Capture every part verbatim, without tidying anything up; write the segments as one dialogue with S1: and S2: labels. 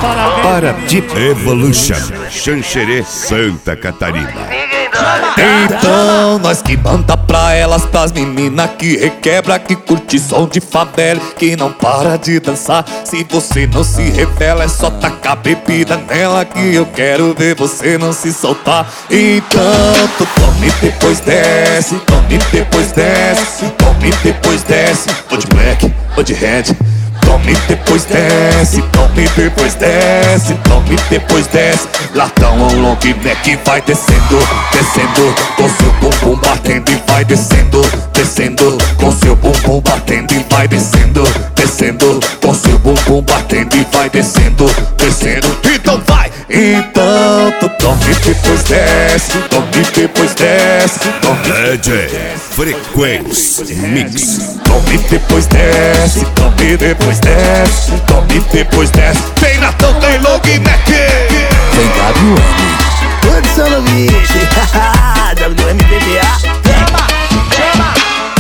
S1: Paraty Evolution, Xanxerê, Santa Catarina.
S2: Então nós que manda pra elas, pras meninas que requebra, que curte som de favela, que não para de dançar. Se você não se revela, é só tacar bebida nela, que eu quero ver você não se soltar. Então tu tome depois desce, tome depois desce, tome depois desce. Ou de black, ou de red. Tome depois desce, tome depois desce, tome depois desce. Latão ou long neck vai descendo, descendo, com seu bumbum batendo e vai descendo, descendo, com seu bumbum batendo e vai descendo, descendo, com seu bumbum batendo e vai descendo, descendo. Então vai! Então tu tome depois desce, tome depois desce, tome
S1: D J Frequência Mix.
S2: Tome depois desce, tome depois desce, tome depois desce. Tem Natão, tem long neck. Tem W M.
S3: Produção no beat. W M B B A. Chama, chama.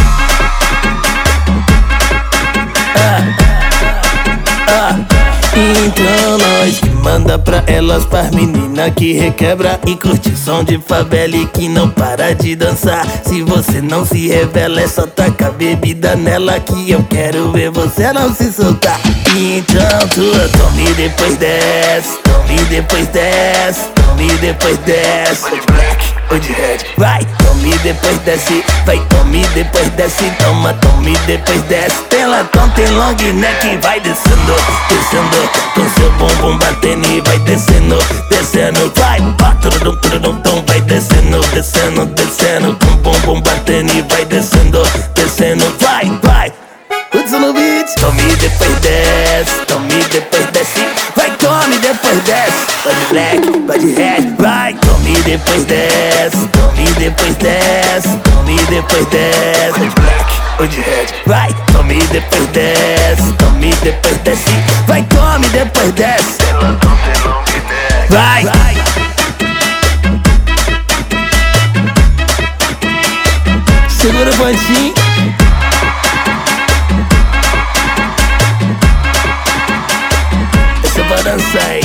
S3: Ah, ah. Então nós que manda pra elas, pras meninas que requebra e curte som de favela e que não para de dançar. Se você não se revela, é só tacar bebida nela, que eu quero ver você não se soltar. Então tu tome depois desce, tome depois desce, tome depois desce. Ou de black, ou de red, vai, tome depois desce, vai, tome depois desce, toma, tome depois desce. Tem latão, tem long neck, vai descendo, descendo, com seu bumbum batendo e vai descendo, descendo, vai, pá, turudum, turudum, tum, vai descendo, descendo, descendo, com bumbum batendo e vai descendo, descendo, vai, vai. Hudson no beat. Tome depois desce, tome depois desce, vai, tome depois desce. Vai de black, vai de red, vai, tome depois desce, tome depois desce, tome depois desce. Vai de black, vai de red, vai, tome depois desce, tome depois desce, vai, tome depois desce. Vai, vai. Segura o pontinho. Essa é pra dançar aí.